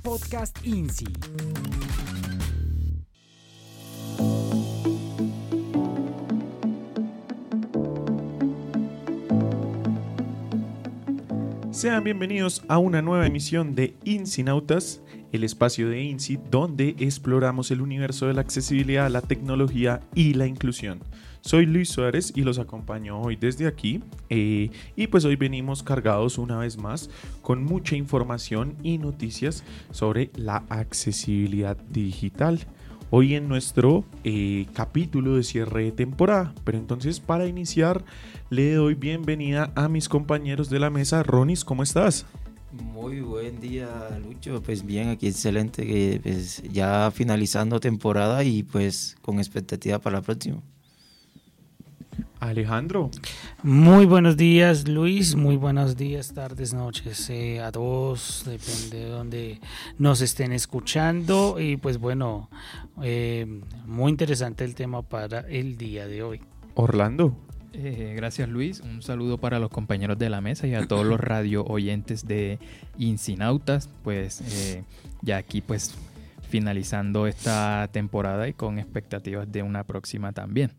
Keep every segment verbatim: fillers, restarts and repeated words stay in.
Podcast INSI. Sean bienvenidos a una nueva emisión de INSInautas, el espacio de INSI donde exploramos el universo de la accesibilidad, la tecnología y la inclusión. Soy Luis Suárez y los acompaño hoy desde aquí eh, y pues hoy venimos cargados una vez más con mucha información y noticias sobre la accesibilidad digital. Hoy en nuestro eh, capítulo de cierre de temporada, pero entonces para iniciar le doy bienvenida a mis compañeros de la mesa. Ronis, ¿cómo estás? Muy buen día, Lucho. Pues bien, aquí excelente, que pues ya finalizando temporada y pues con expectativa para la próxima. Alejandro. Muy buenos días, Luis. Muy buenos días, tardes, noches eh, a todos. Depende de donde nos estén escuchando. Y pues bueno, eh, muy interesante el tema para el día de hoy. Orlando. Eh, gracias, Luis. Un saludo para los compañeros de la mesa y a todos los radio oyentes de INSInautas. Pues eh, ya aquí pues finalizando esta temporada y con expectativas de una próxima también.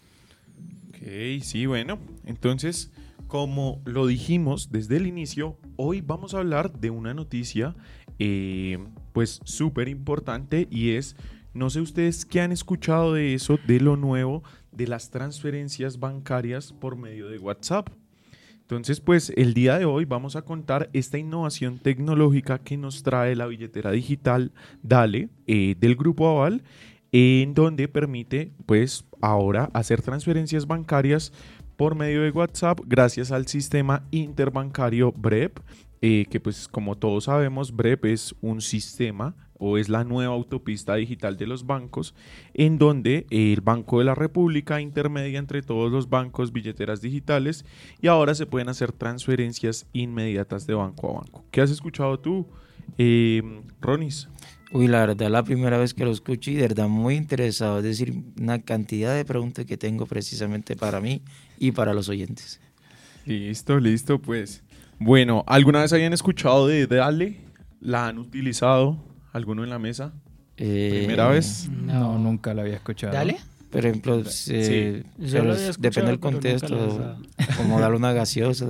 Ok, sí, bueno, entonces, como lo dijimos desde el inicio, hoy vamos a hablar de una noticia eh, pues súper importante y es, no sé ustedes qué han escuchado de eso, de lo nuevo, de las transferencias bancarias por medio de WhatsApp. Entonces, pues el día de hoy vamos a contar esta innovación tecnológica que nos trae la billetera digital Dale eh, del Grupo Aval, en donde permite pues ahora hacer transferencias bancarias por medio de WhatsApp gracias al sistema interbancario B R E P, eh, que pues como todos sabemos B R E P es un sistema o es la nueva autopista digital de los bancos, en donde el Banco de la República intermedia entre todos los bancos billeteras digitales y ahora se pueden hacer transferencias inmediatas de banco a banco. ¿Qué has escuchado tú, eh, Ronis? Uy, la verdad, la primera vez que lo escucho y de verdad muy interesado, es decir, una cantidad de preguntas que tengo precisamente para mí y para los oyentes. Listo, listo, pues. Bueno, ¿alguna vez habían escuchado de Dale? ¿La han utilizado? ¿Alguno en la mesa? Eh, ¿Primera vez? No, no, nunca la había escuchado. ¿Dale? Por ejemplo, eh, sí, yo lo había escuchado, depende del contexto, como darle una gaseosa.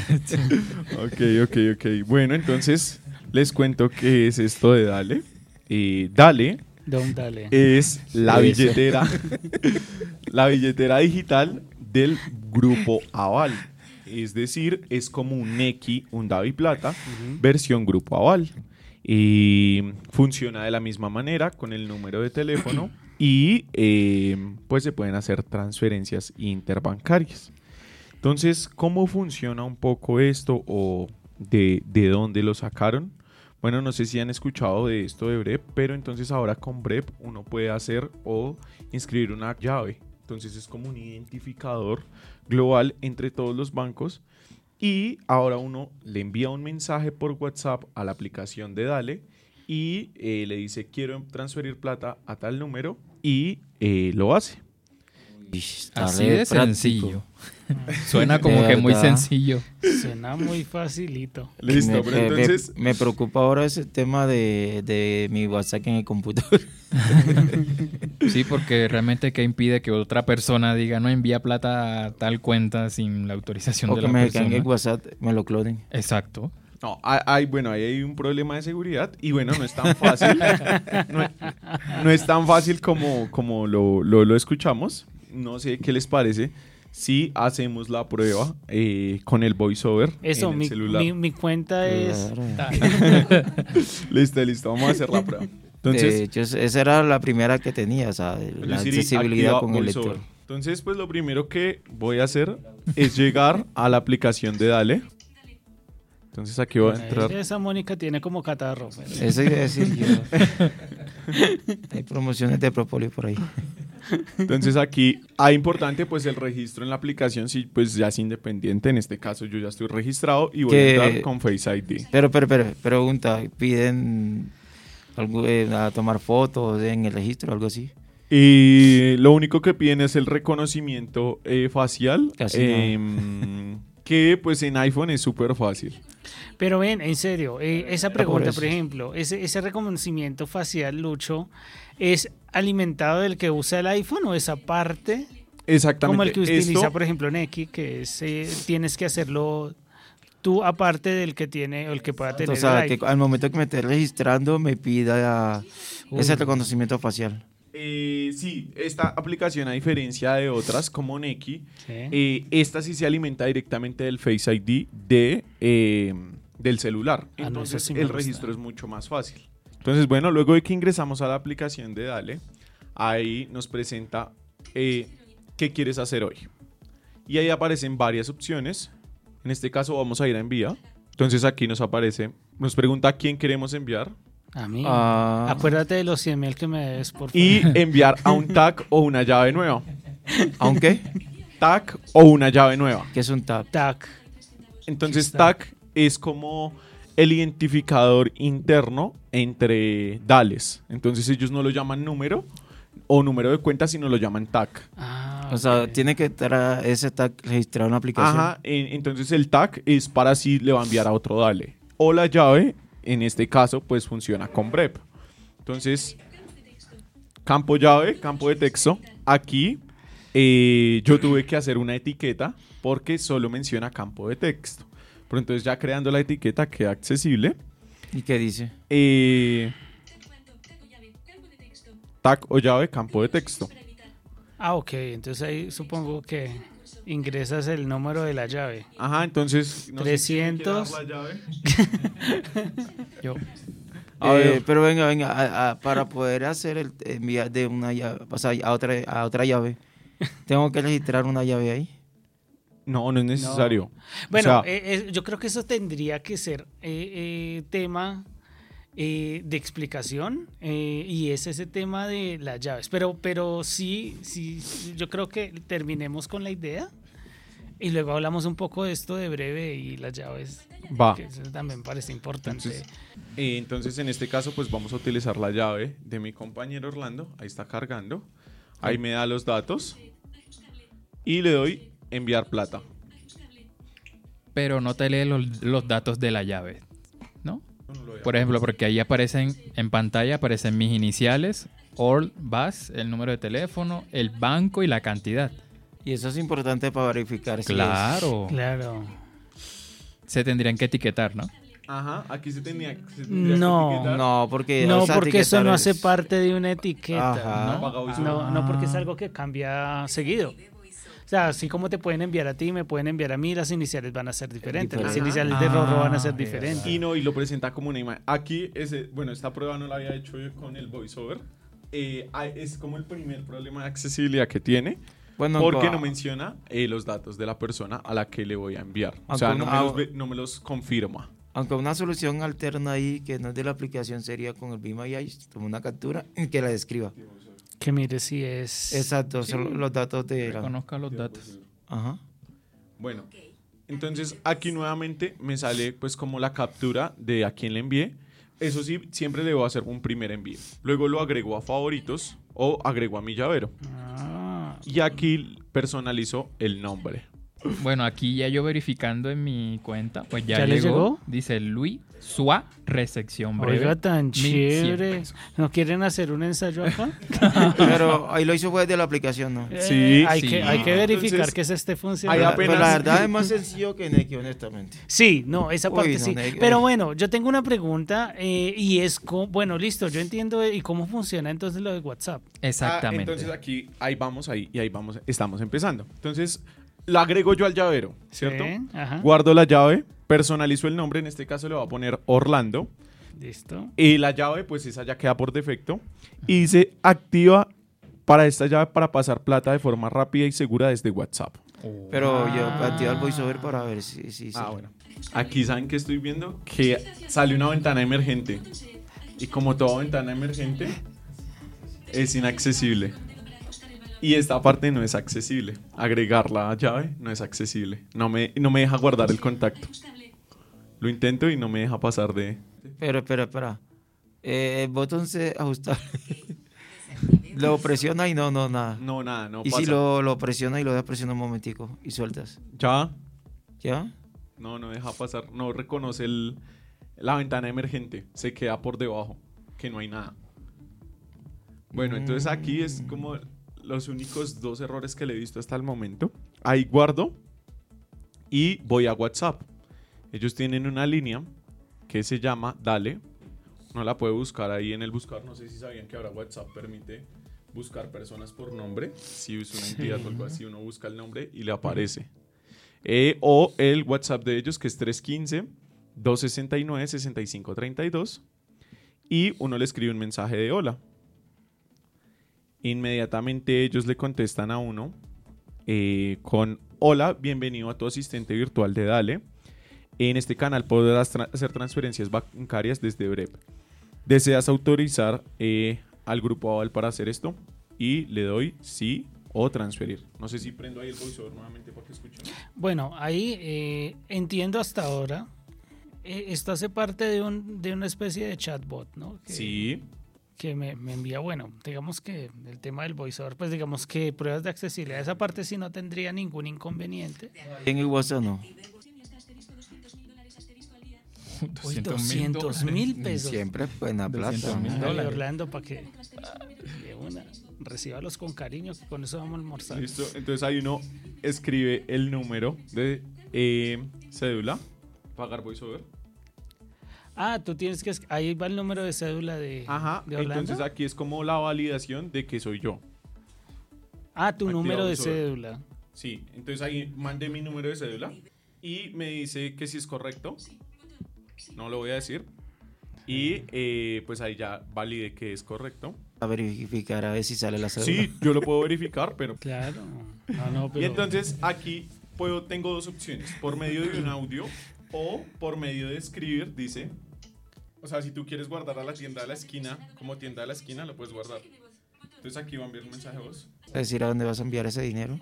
Ok, ok, ok. Bueno, entonces les cuento qué es esto de Dale. Eh, Dale, Dale es la billetera la billetera digital del Grupo Aval, es decir, es como un Nequi, un DaviPlata, uh-huh. versión Grupo Aval, y funciona de la misma manera con el número de teléfono y eh, pues se pueden hacer transferencias interbancarias. Entonces, ¿cómo funciona un poco esto o de, de dónde lo sacaron? Bueno, no sé si han escuchado de esto de B R E P, pero entonces ahora con B R E P uno puede hacer o inscribir una llave. Entonces es como un identificador global entre todos los bancos y ahora uno le envía un mensaje por WhatsApp a la aplicación de Dale y eh, le dice quiero transferir plata a tal número y eh, lo hace. Así de sencillo. Suena como que muy sencillo. Suena muy facilito. Listo, me, pero entonces... Me, me preocupa ahora ese tema de, de mi WhatsApp en el computador. Sí, porque realmente ¿qué impide que otra persona diga no envía plata a tal cuenta sin la autorización o de la persona? O persona? que me en el WhatsApp me lo clonen. Exacto. No, hay, bueno, ahí hay un problema de seguridad y bueno, no es tan fácil. no, es, no es tan fácil como, como lo, lo, lo escuchamos. No sé qué les parece si hacemos la prueba eh, con el voiceover Eso, en el mi, celular. mi, mi cuenta es... Listo, listo, vamos a hacer la prueba. Entonces, de hecho, esa era la primera que tenía, o sea, la accesibilidad con el lector. Entonces, pues lo primero que voy a hacer es llegar a la aplicación de Dale. Entonces aquí voy a entrar. Esa Mónica tiene como catarro. Pero... Eso iba a decir yo. Hay promociones de Propolis por ahí. Entonces aquí, ah, importante pues el registro en la aplicación, sí, pues ya es independiente, en este caso yo ya estoy registrado y voy que... a entrar con Face I D. Pero, pero, pero, pregunta, ¿piden algo, eh, a tomar fotos en el registro o algo así? Y lo único que piden es el reconocimiento eh, facial, Casi eh, que pues en iPhone es súper fácil. Pero ven, en serio, eh, esa por pregunta, eso. por ejemplo, ese, ese reconocimiento facial, Lucho, ¿es alimentado del que usa el iPhone o es aparte? Exactamente. Como el que utiliza, Esto- por ejemplo, Neki, que es, eh, tienes que hacerlo tú aparte del que tiene o el que pueda tener O sea, el que iPhone. al momento que me esté registrando me pida Uy. ese reconocimiento facial. Eh, sí, esta aplicación, a diferencia de otras como Neki, Sí. eh, esta sí se alimenta directamente del Face I D de, eh, del celular. Ah, no, Entonces eso sí me el gusta. registro es mucho más fácil. Entonces, bueno, luego de que ingresamos a la aplicación de Dale, ahí nos presenta eh, qué quieres hacer hoy. Y ahí aparecen varias opciones. En este caso vamos a ir a envía. Entonces aquí nos aparece, nos pregunta a quién queremos enviar. A mí. Ah. Acuérdate de los cien mil que me des, por favor. Y enviar a un tag o una llave nueva. Aunque, Tag o una llave nueva. que es un tap. Tac. Entonces Está. tag es como el identificador interno entre Dales. Entonces ellos no lo llaman número o número de cuenta, sino lo llaman tag. Ah, O sea, ok. tiene que estar ese tag registrado en la aplicación. Ajá, en- entonces el tag es para si le va a enviar a otro Dale. O la llave, en este caso, pues funciona con brep. Entonces, campo llave, campo de texto. Aquí eh, yo tuve que hacer una etiqueta porque solo menciona campo de texto. Pero entonces ya creando la etiqueta queda accesible. ¿Y qué dice? Eh, tag o llave, campo de texto. Ah, ok. Entonces ahí supongo que ingresas el número de la llave. Ajá, entonces... no sé quién me quiere dar trescientos. la llave. Yo. A Eh, ver. pero venga, venga, a- a- para poder hacer el enviar de una llave, o sea, a otra, a otra llave, tengo que registrar una llave ahí. No, no es necesario. Bueno, O sea, eh, eh, yo creo que eso tendría que ser eh, eh, tema eh, de explicación eh, y es ese tema de las llaves. Pero, pero sí, sí, sí, yo creo que terminemos con la idea y luego hablamos un poco de esto de breve y las llaves. Va. Que eso también parece importante. Entonces, eh, entonces, en este caso, pues vamos a utilizar la llave de mi compañero Orlando. Ahí está cargando. Ahí me da los datos. Y le doy enviar plata. Pero no te lee los, los datos de la llave, ¿no? No, no lo veo. Por ejemplo, porque ahí aparecen, en pantalla aparecen mis iniciales, Orl, Bas, el número de teléfono, el banco y la cantidad. Y eso es importante para verificar si Claro. Claro. Se tendrían que etiquetar, ¿no? Ajá, aquí se tenía, se tendría que No. es... etiquetar. No, porque... No, o sea, porque eso no etiquetar hace es- parte de una etiqueta. Ajá. No, pagado y No, solo. no, porque es algo que cambia seguido. O sea, así como te pueden enviar a ti, me pueden enviar a mí, las iniciales van a ser diferentes. Las Diferente. iniciales de Rorro van a ser Ah, diferentes. Y no, y lo presenta como una imagen. Aquí, ese, bueno, esta prueba no la había hecho yo con el voiceover. Eh, hay- es como el primer problema de accesibilidad que tiene. Bueno, Porque co- no menciona eh, los datos de la persona a la que le voy a enviar. O Aunque sea, no una- me, los, ve- no me los confirma. Aunque una solución alterna ahí, que no es de la aplicación, sería con el Be My Eyes, toma una captura y que la describa. Que mire si es... Exacto, son los datos de la... Reconozca los datos. Ajá. Bueno, entonces aquí nuevamente me sale pues como la captura de a quién le envié. Eso sí, siempre le voy a hacer un primer envío. Luego lo agrego a favoritos o agrego a mi llavero. Ah, Y aquí personalizo el nombre. Bueno, aquí ya yo verificando en mi cuenta, pues ya, ¿Ya le llegó? Dice Luis Sua, recepción breve. oiga, tan mil cien chévere. pesos. ¿No quieren hacer un ensayo acá? Pero ahí lo hizo fue de la aplicación, ¿no? Sí, Eh, hay, sí. Que, hay que verificar Entonces, que se esté ahí funcionando. Pero, apenas- pero la verdad es más sencillo que Neki, honestamente. Sí, no, esa Uy, parte no, sí. neg- Pero eh. bueno, yo tengo una pregunta eh, y es, co- bueno, listo, yo entiendo eh, y cómo funciona entonces lo de WhatsApp. Exactamente. Ah, entonces aquí, ahí vamos, ahí, y ahí vamos, estamos empezando. Entonces, la agrego yo al llavero, ¿cierto? Sí, ajá. Guardo la llave, personalizo el nombre, en este caso le voy a poner Orlando. Listo. Y la llave, pues esa ya queda por defecto. Y se activa para esta llave para pasar plata de forma rápida y segura desde WhatsApp. Oh. Pero yo Ah. activo el voiceover para ver si... si, si- Ah, bueno. Aquí saben que estoy viendo que sale una ventana emergente. Y como toda ventana emergente, es inaccesible. Y esta parte no es accesible. Agregar la llave no es accesible. No me, no me deja guardar el contacto. Lo intento y no me deja pasar de... Pero, espera, espera. Eh, el botón se ajusta. Lo presiona y no, no, nada. No, nada, no y pasa. si lo, lo presiona y lo dejas presionar un momentico y sueltas. Ya, ¿Ya? No, no deja pasar. No reconoce el, la ventana emergente. Se queda por debajo, que no hay nada. Bueno, entonces aquí es como los únicos dos errores que le he visto hasta el momento. Ahí guardo y voy a WhatsApp. Ellos tienen una línea que se llama Dale. Uno la puede buscar ahí en el buscar. No sé si sabían que ahora WhatsApp permite buscar personas por nombre. Si es una entidad o algo así, uno busca el nombre y le aparece. Eh, o el WhatsApp de ellos, que es tres uno cinco, dos seis nueve, seis cinco tres dos. Y uno le escribe un mensaje de hola. Inmediatamente ellos le contestan a uno eh, con hola, bienvenido a tu asistente virtual de Dale. En este canal podrás tra- hacer transferencias bancarias desde Brep. ¿Deseas autorizar eh, al grupo Aval para hacer esto? Y le doy sí o transferir. No sé si prendo ahí el voiceover nuevamente para que escuchen. Bueno, ahí eh, entiendo hasta ahora. Eh, esto hace parte de, un, de una especie de chatbot, ¿no? Que, Sí. Que me, me envía, bueno, digamos que el tema del voiceover, pues digamos que pruebas de accesibilidad, esa parte sí no tendría ningún inconveniente. En el WhatsApp no. Uy, doscientos mil pesos. Siempre buena plata. doscientos mil Dale, dólares. Orlando, para que de una, recíbalos con cariño, que con eso vamos a almorzar. Listo. Entonces ahí uno escribe el número de eh, cédula, pagar voiceover. Ah, tú tienes que... es- Ahí va el número de cédula de, Ajá. de Orlando. Entonces aquí es como la validación de que soy yo. Ah, tu Activa número de voiceover. cédula. Sí. Entonces ahí mandé mi número de cédula y me dice que si es correcto. No lo voy a decir. Y eh, pues ahí ya validé que es correcto. A verificar a ver si sale la cédula. Sí, yo lo puedo verificar, pero... Claro. No, no, pero... Y entonces aquí puedo, tengo dos opciones. Por medio de un audio o por medio de escribir, dice... O sea, si tú quieres guardar a la tienda de la esquina, como tienda de la esquina, lo puedes guardar. Entonces aquí va a enviar un mensaje a vos. ¿A decir a dónde vas a enviar ese dinero?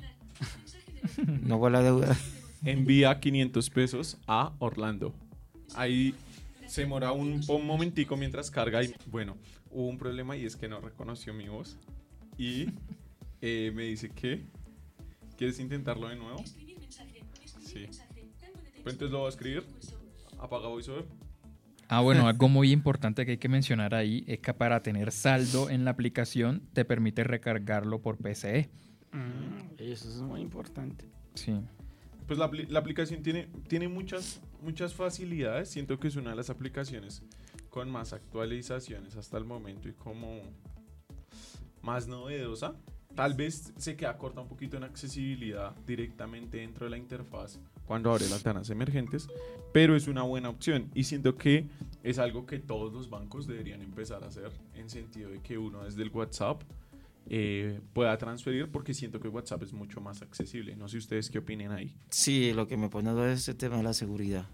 No con la deuda. Envía quinientos pesos a Orlando. Ahí se demora un, un momentico mientras carga y bueno, hubo un problema y es que no reconoció mi voz y eh, me dice que ¿quieres intentarlo de nuevo? Sí. Pues entonces lo voy a escribir. Apaga voiceover. Ah, bueno, algo muy importante que hay que mencionar ahí es que para tener saldo en la aplicación te permite recargarlo por P C E. Mm, eso es muy importante. Sí. Pues la, apli- la aplicación tiene, tiene muchas, muchas facilidades. Siento que es una de las aplicaciones con más actualizaciones hasta el momento y como más novedosa. Tal vez se queda corta un poquito en accesibilidad directamente dentro de la interfaz cuando abre las ventanas emergentes, pero es una buena opción y siento que es algo que todos los bancos deberían empezar a hacer en sentido de que uno desde el WhatsApp eh, pueda transferir, porque siento que WhatsApp es mucho más accesible. No sé ustedes qué opinen ahí. Sí, lo que me pone a duda es el tema de la seguridad.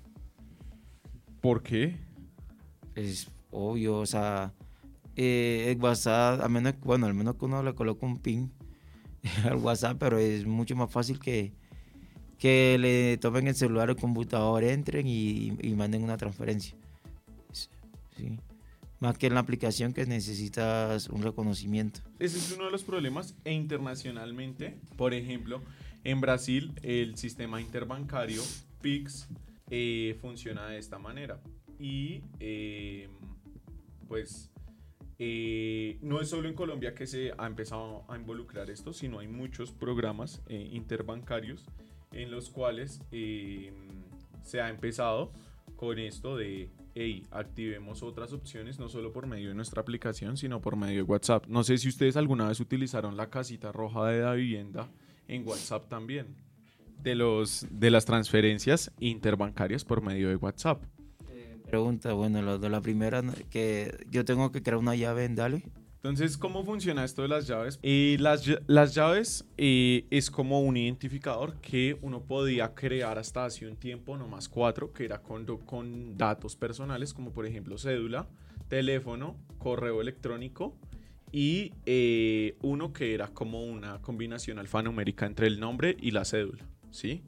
¿Por qué? Es obvio, o sea, eh, el WhatsApp, a menos, bueno, al menos que uno le coloque un pin al WhatsApp, pero es mucho más fácil que, que le tomen el celular o el computador, entren y, y manden una transferencia. Sí. Más que en la aplicación que necesitas un reconocimiento. Ese es uno de los problemas. E internacionalmente, por ejemplo, en Brasil el sistema interbancario Pix eh, funciona de esta manera. Y eh, pues eh, no es solo en Colombia que se ha empezado a involucrar esto, sino hay muchos programas eh, interbancarios en los cuales eh, se ha empezado con esto de hey, activemos otras opciones, no solo por medio de nuestra aplicación, sino por medio de WhatsApp. No sé si ustedes alguna vez utilizaron la casita roja de la vivienda en WhatsApp también, de, los, de las transferencias interbancarias por medio de WhatsApp. Pregunta, bueno, lo de la primera, que yo tengo que crear una llave en Dale. Entonces, ¿cómo funciona esto de las llaves? Eh, las, ll- las llaves eh, es como un identificador que uno podía crear hasta hace un tiempo, no más cuatro, que era con, do- con datos personales, como por ejemplo cédula, teléfono, correo electrónico y eh, uno que era como una combinación alfanumérica entre el nombre y la cédula, ¿sí?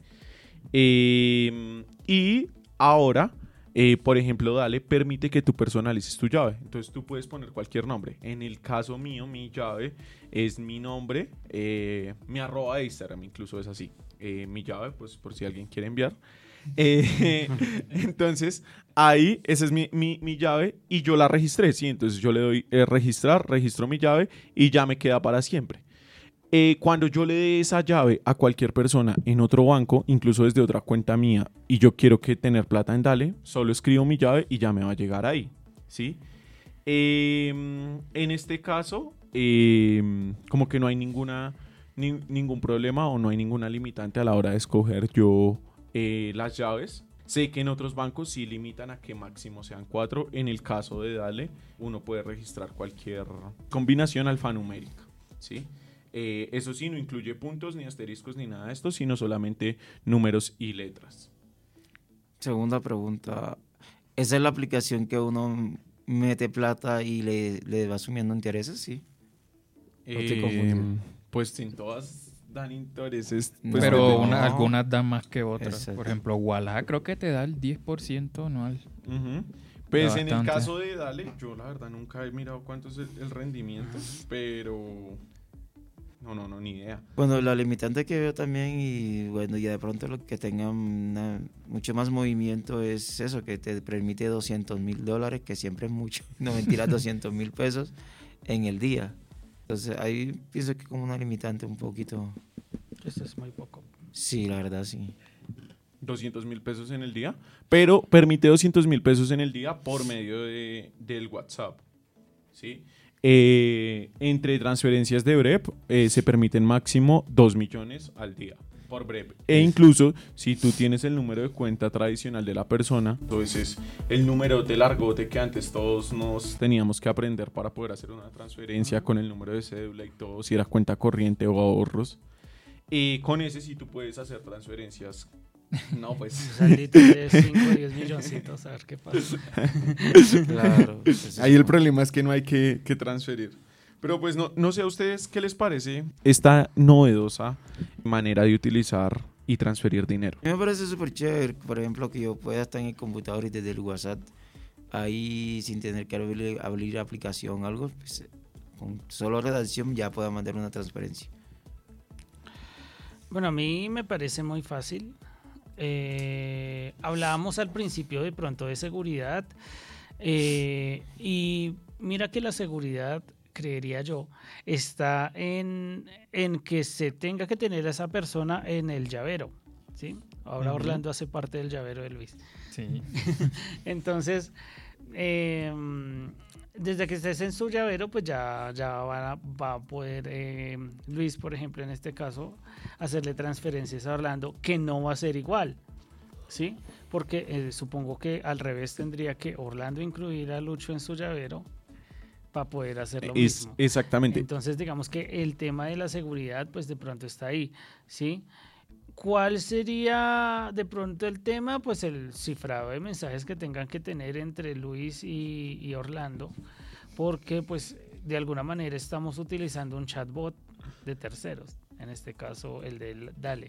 Eh, y ahora... Eh, por ejemplo, Dale permite que tú personalices tu llave. Entonces tú puedes poner cualquier nombre. En el caso mío, mi llave es mi nombre, eh, mi arroba de Instagram, incluso es así. Eh, mi llave, pues por si alguien quiere enviar. Eh, entonces, ahí, esa es mi, mi, mi llave y yo la registré, ¿sí? Entonces yo le doy eh, registrar, registro mi llave y ya me queda para siempre. Eh, cuando yo le dé esa llave a cualquier persona en otro banco, incluso desde otra cuenta mía, y yo quiero que tener plata en Dale, solo escribo mi llave y ya me va a llegar ahí, ¿sí? Eh, en este caso, eh, como que no hay ninguna, ni, ningún problema o no hay ninguna limitante a la hora de escoger yo eh, las llaves. Sé que en otros bancos sí limitan a que máximo sean cuatro. En el caso de Dale, uno puede registrar cualquier combinación alfanumérica, ¿sí? Eh, eso sí, no incluye puntos, ni asteriscos, ni nada de esto, sino solamente números y letras. Segunda pregunta. ¿Esa es la aplicación que uno mete plata y le, le va sumiendo intereses? Sí. No estoy confundido. Pues sin todas dan intereses. No, Pues Pero depende. una- no. algunas dan más que otras. Exacto. Por ejemplo, Walla creo que te da el diez por ciento anual. Ujú. Pues Da en el bastante. caso de Dale, yo la verdad nunca he mirado cuánto es el, el rendimiento, pero no, no, no, ni idea. Bueno, la limitante que veo también, y bueno, ya de pronto lo que tenga una- mucho más movimiento es eso, que te permite doscientos mil dólares, que siempre es mucho, no mentiras, doscientos mil pesos en el día. Entonces ahí pienso que como una limitante un poquito, Esto es muy poco. sí, la verdad, sí. doscientos mil pesos en el día, pero permite doscientos mil pesos en el día por medio de, del WhatsApp, ¿sí? Eh, entre transferencias de Brep eh, se permiten máximo dos millones al día por Brep. E incluso si tú tienes el número de cuenta tradicional de la persona, entonces el número de largote que antes todos nos teníamos que aprender para poder hacer una transferencia con el número de cédula y todo, si era cuenta corriente o ahorros, y con ese sí tú puedes hacer transferencias. No, pues. Saldito de cinco o diez milloncitos, a ver qué pasa. Claro. eso Ahí es el como- problema es que no hay que, que transferir. Pero pues no, no sé a ustedes qué les parece esta novedosa manera de utilizar y transferir dinero. A mí me parece súper chévere, por ejemplo, que yo pueda estar en el computador y desde el WhatsApp, ahí sin tener que abrir, abrir aplicación o algo, pues, con solo redacción ya pueda mandar una transferencia. Bueno, a mí me parece muy fácil. Eh, hablábamos al principio de pronto de seguridad eh, y mira que la seguridad, creería yo, está en, en que se tenga que tener a esa persona en el llavero, ¿sí? Ahora Ujú. Orlando hace parte del llavero de Luis. Sí. Entonces, eh, desde que estés en su llavero, pues ya, ya va, a, va a poder eh, Luis, por ejemplo, en este caso, hacerle transferencias a Orlando, que no va a ser igual, ¿sí? Porque eh, supongo que al revés tendría que Orlando incluir a Lucho en su llavero para poder hacer lo Es, mismo. exactamente. Entonces, digamos que el tema de la seguridad, pues de pronto está ahí, ¿sí? ¿Cuál sería de pronto el tema? Pues el cifrado de mensajes que tengan que tener entre Luis y, y Orlando, porque pues de alguna manera estamos utilizando un chatbot de terceros, en este caso el de Dale.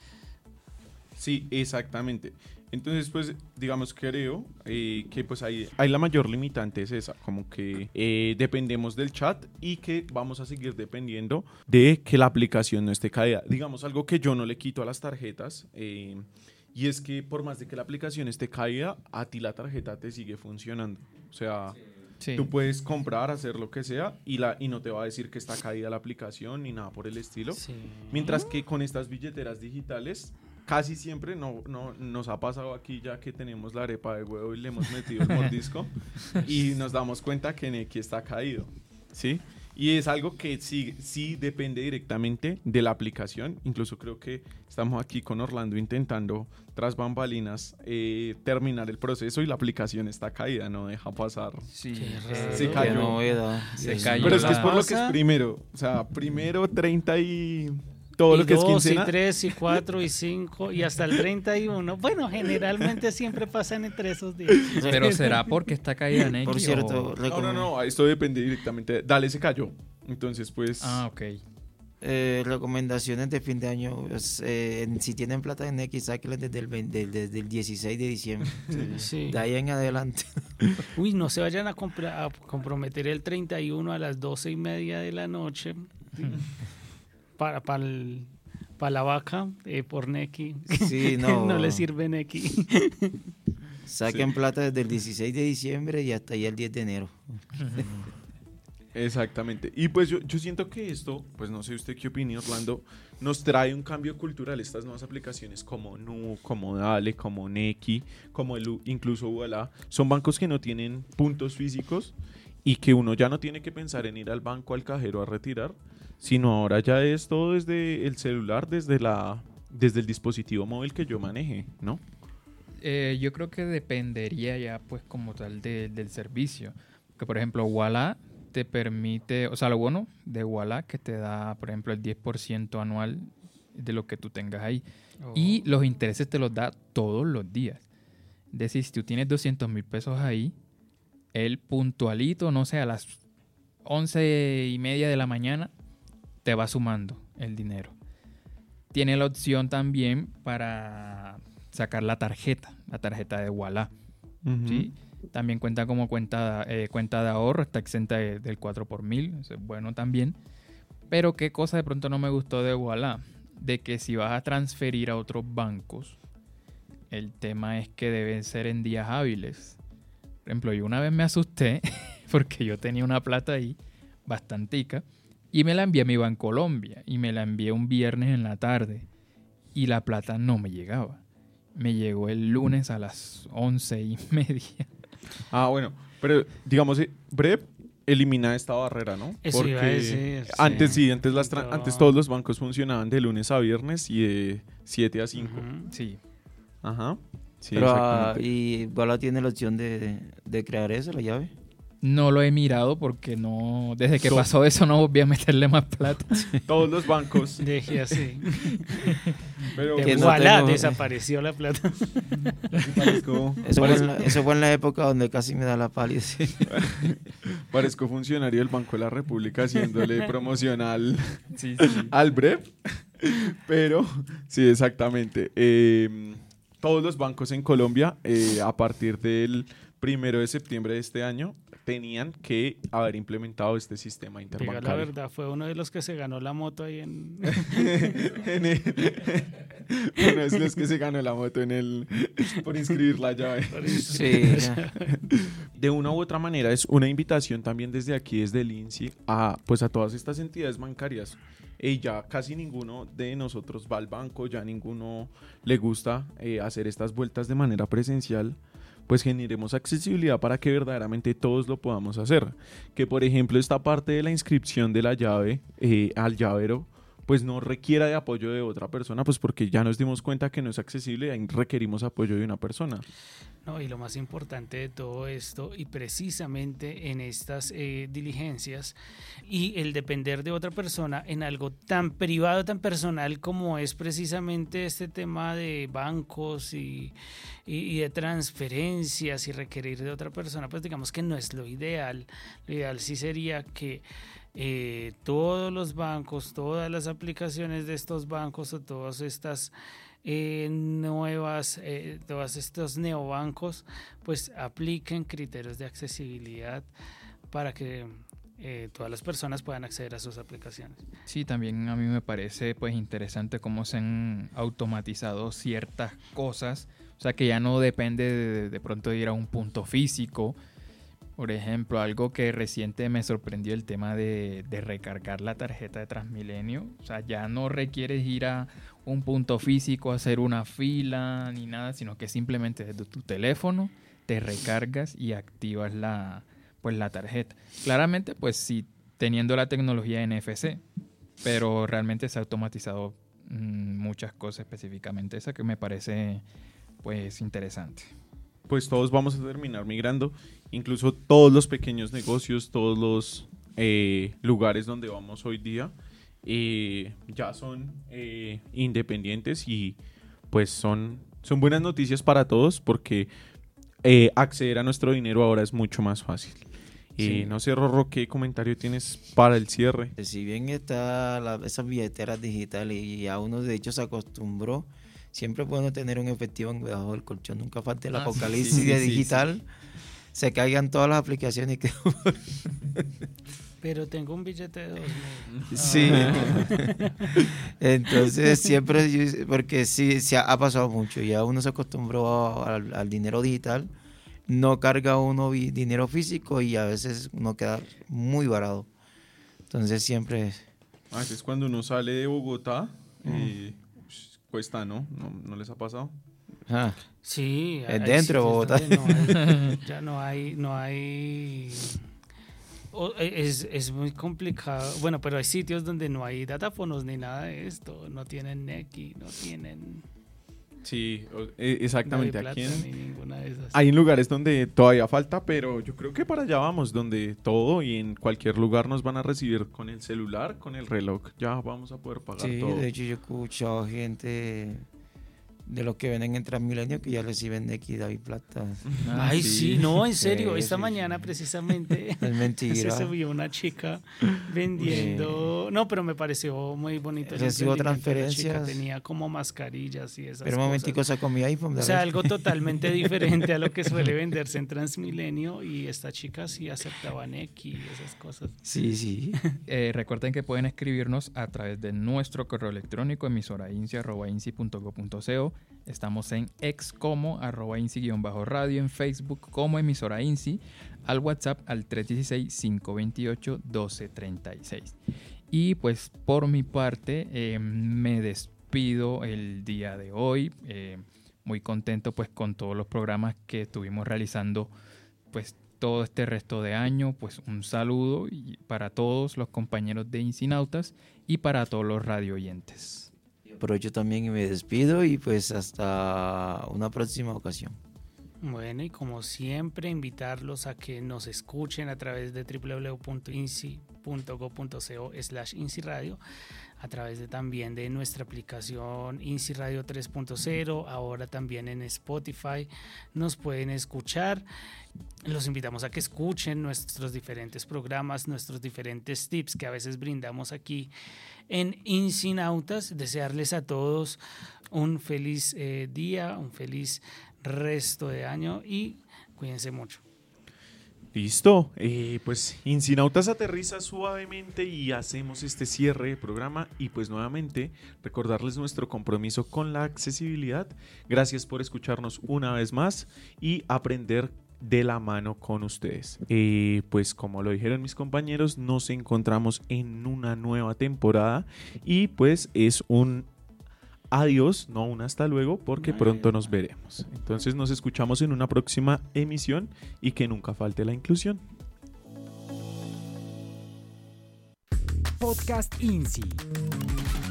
Sí, exactamente. Entonces, pues, digamos, creo eh, que pues ahí, ahí la mayor limitante es esa, como que eh, dependemos del chat y que vamos a seguir dependiendo de que la aplicación no esté caída. Digamos, algo que yo no le quito a las tarjetas, eh, y es que por más de que la aplicación esté caída, a ti la tarjeta te sigue funcionando. O sea, Sí. tú puedes comprar, hacer lo que sea y, la, y no te va a decir que está caída la aplicación ni nada por el estilo. Sí. Mientras que con estas billeteras digitales, casi siempre no, no, nos ha pasado aquí ya que tenemos la arepa de huevo y le hemos metido el mordisco y nos damos cuenta que Nequi está caído, ¿sí? Y es algo que sí, sí depende directamente de la aplicación. Incluso creo que estamos aquí con Orlando intentando, tras bambalinas, eh, terminar el proceso y la aplicación está caída, no deja pasar. Sí. Qué eh, raro. Se Qué cayó. novedad. Se Dios cayó mío. Pero es que es la- por lo que es ¿Pasa? primero. O sea, primero treinta y todo y lo que es dos, quincena. y tres, y cuatro, y cinco, y hasta el treinta y uno. Bueno, generalmente siempre pasan entre esos días. Pero será porque está caída Nequi Por cierto, o- No, no, no, esto depende directamente. Dale, se cayó. Entonces, pues. Ah, ok. Eh, recomendaciones de fin de año, pues, eh, en- si tienen plata en X, sáquenla desde el, veinte desde el dieciséis de diciembre. Sí. De ahí en adelante. Uy, no se vayan a, compra- a comprometer el treinta y uno a las doce y media de la noche para, para, el- para la vaca eh, por Nequi. Sí, no. No le sirve Nequi. Saquen Sí. plata desde el dieciséis de diciembre y hasta ya el diez de enero. Exactamente. Y pues yo, yo siento que esto, pues no sé usted qué opina, Orlando, nos trae un cambio cultural. Estas nuevas aplicaciones como Nu, como Dale, como Nequi, como el, U- incluso Ualá, son bancos que no tienen puntos físicos y que uno ya no tiene que pensar en ir al banco, al cajero a retirar, sino ahora ya es todo desde el celular, desde la, desde el dispositivo móvil que yo maneje, ¿no? Eh, yo creo que dependería ya pues como tal de- del servicio. Que por ejemplo Ualá te permite, o sea, lo bueno de Ualá que te da, por ejemplo, el diez por ciento anual de lo que tú tengas ahí. Oh. Y los intereses te los da todos los días. Es decir, si tú tienes doscientos mil pesos ahí, él puntualito, no sé, a las once y media de la mañana, te va sumando el dinero. Tiene la opción también para sacar la tarjeta, la tarjeta de Ualá, ¿sí? También cuenta como cuenta, eh, cuenta de ahorro, está exenta de- del cuatro por mil, eso es bueno también. Pero qué cosa de pronto no me gustó de Ualá, de que si vas a transferir a otros bancos, el tema es que deben ser en días hábiles. Por ejemplo, yo una vez me asusté porque yo tenía una plata ahí, bastantica, y me la envié a mi Bancolombia, y me la envié un viernes en la tarde, y la plata no me llegaba. Me llegó el lunes a las once y media. Ah, bueno, pero digamos, eh, Brev elimina esta barrera, ¿no? Eso iba a decir, sí. antes sí, antes, las tra- Todo. antes todos los bancos funcionaban de lunes a viernes y de siete a cinco. Ujú. Sí. Ajá. Sí, Pero ah, exactamente. y Ualá tiene la opción de, de, de crear eso, la llave. No lo he mirado porque no, desde que So- pasó eso no volví a meterle más plata. Todos los bancos. Deje así. Pero Que Que no voilà, tengo- desapareció la plata. parezco, Eso fue, en parezco, la, eso fue en la época donde casi me da la pálida. parezco funcionario del Banco de la República haciéndole promoción al, Sí, sí. al Brev. Pero, sí, exactamente. Eh, todos los bancos en Colombia, eh, a partir del primero de septiembre de este año, tenían que haber implementado este sistema Diga la interbancario. verdad, fue uno de los que se ganó la moto ahí en... En el- Uno es los que se ganó la moto en el por inscribir la llave. Sí, ya. De una u otra manera es una invitación también desde aquí, desde el INSI, a pues a todas estas entidades bancarias. Y ya casi ninguno de nosotros va al banco, ya ninguno le gusta eh, hacer estas vueltas de manera presencial. Pues generemos accesibilidad para que verdaderamente todos lo podamos hacer. Que por ejemplo esta parte de la inscripción de la llave eh, al llavero pues no requiera de apoyo de otra persona, pues porque ya nos dimos cuenta que no es accesible y ahí requerimos apoyo de una persona. No, y lo más importante de todo esto, y precisamente en estas eh, diligencias, y el depender de otra persona en algo tan privado, tan personal como es precisamente este tema de bancos y, y, y de transferencias y requerir de otra persona, pues digamos que no es lo ideal. Lo ideal sí sería que eh, todos los bancos, todas las aplicaciones de estos bancos o todas estas eh, nuevas, eh, todos estos neobancos, pues apliquen criterios de accesibilidad para que eh, todas las personas puedan acceder a sus aplicaciones. Sí, también a mí me parece pues interesante cómo se han automatizado ciertas cosas, o sea que ya no depende de, de pronto de ir a un punto físico. Por ejemplo, algo que reciente me sorprendió, el tema de, de recargar la tarjeta de Transmilenio. O sea, ya no requieres ir a un punto físico, hacer una fila ni nada, sino que simplemente desde tu teléfono te recargas y activas la, pues, la tarjeta. Claramente, pues sí, teniendo la tecnología N F C, pero realmente se ha automatizado mmm, muchas cosas, específicamente esa que me parece pues interesante. Pues todos vamos a terminar migrando, incluso todos los pequeños negocios, todos los eh, lugares donde vamos hoy día eh, ya son eh, independientes y pues son, son buenas noticias para todos porque eh, acceder a nuestro dinero ahora es mucho más fácil. Sí. Eh, no sé, Rorro, ¿qué comentario tienes para el cierre? Si bien está la, esas billeteras digitales y ya uno de hecho se acostumbró, siempre es bueno tener un efectivo debajo del colchón, nunca falte el Ah, sí, apocalipsis sí, sí, de sí, digital. se caigan todas las aplicaciones y que... Pero tengo un billete de dos mil. Sí. Ah. Entonces siempre, yo- porque sí, se ha, ha pasado mucho, ya uno se acostumbró a- al, al dinero digital, no carga uno vi- dinero físico y a veces uno queda muy varado. Entonces siempre, A veces cuando uno sale de Bogotá, eh, pues, cuesta, ¿no? ¿no? ¿No les ha pasado? ah, Sí, Es hay dentro de sitios Bogotá. donde no hay- ya no hay, no hay, o- es, es muy complicado. Bueno, pero hay sitios donde no hay datáfonos ni nada de esto, no tienen Nequi, no tienen Sí, o- eh, exactamente. Daviplata, Aquí en- ni ninguna de esas. hay lugares donde todavía falta, pero yo creo que para allá vamos, donde todo y en cualquier lugar nos van a recibir con el celular, con el reloj. Ya vamos a poder pagar sí, todo. de hecho yo he escuchado gente de los que venden en Transmilenio que ya reciben de aquí David Plata. Ah, Ay, sí, no, en serio, Sí, esta sí, mañana sí. precisamente Es se mentira. subió una chica vendiendo, no, pero me pareció muy bonito. el Recibo emprendimiento de la chica, transferencias. tenía como mascarillas y esas Pero un cosas. momentico sacó mi iPhone. O sea, David. algo totalmente diferente a lo que suele venderse en Transmilenio y esta chica sí aceptaba Nequi y esas cosas. Sí, sí. Eh, recuerden que pueden escribirnos a través de nuestro correo electrónico emisorainci arroba inci punto go punto co. Estamos en ex como arroba inci guión bajo radio, en Facebook como emisora Inci, al WhatsApp al tres uno seis, cinco dos ocho, uno dos tres seis. Y pues por mi parte eh, me despido el día de hoy, eh, muy contento pues con todos los programas que estuvimos realizando pues todo este resto de año. Pues un saludo y para todos los compañeros de Incinautas y para todos los radio oyentes. Aprovecho también y me despido y pues hasta una próxima ocasión. Bueno, y como siempre, invitarlos a que nos escuchen a través de w w w punto inci punto go punto co slash inciradio, a través de también de nuestra aplicación Inci Radio tres punto cero, ahora también en Spotify nos pueden escuchar. Los invitamos a que escuchen nuestros diferentes programas, nuestros diferentes tips que a veces brindamos aquí en Incinautas. Desearles a todos un feliz eh, día, un feliz resto de año y cuídense mucho. Listo, eh, pues Incinautas aterriza suavemente y hacemos este cierre de programa y pues nuevamente recordarles nuestro compromiso con la accesibilidad. Gracias por escucharnos una vez más y aprender de la mano con ustedes. Eh, pues como lo dijeron mis compañeros, nos encontramos en una nueva temporada y pues es un adiós, no un hasta luego, porque pronto nos veremos. Entonces nos escuchamos en una próxima emisión y que nunca falte la inclusión. Podcast INCI.